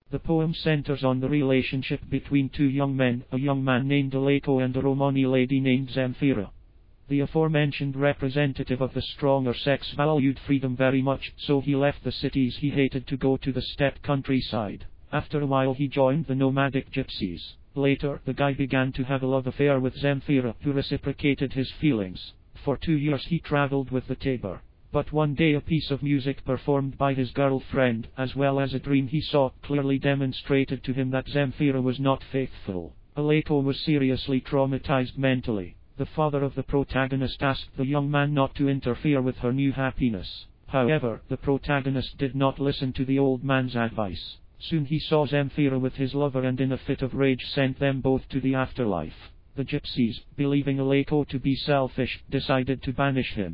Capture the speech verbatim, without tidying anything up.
The poem centers on the relationship between two young men, a young man named Aleto and a Romani lady named Zamfira. The aforementioned representative of the stronger sex valued freedom very much, so he left the cities he hated to go to the steppe countryside. After a while he joined the nomadic gypsies. Later, the guy began to have a love affair with Zamfira, who reciprocated his feelings. For two years he traveled with the tabor. But one day a piece of music performed by his girlfriend, as well as a dream he saw, clearly demonstrated to him that Zamfira was not faithful. Aleto was seriously traumatized mentally. The father of the protagonist asked the young man not to interfere with her new happiness. However, the protagonist did not listen to the old man's advice. Soon he saw Zamfira with his lover and in a fit of rage sent them both to the afterlife. The gypsies, believing Aleto to be selfish, decided to banish him.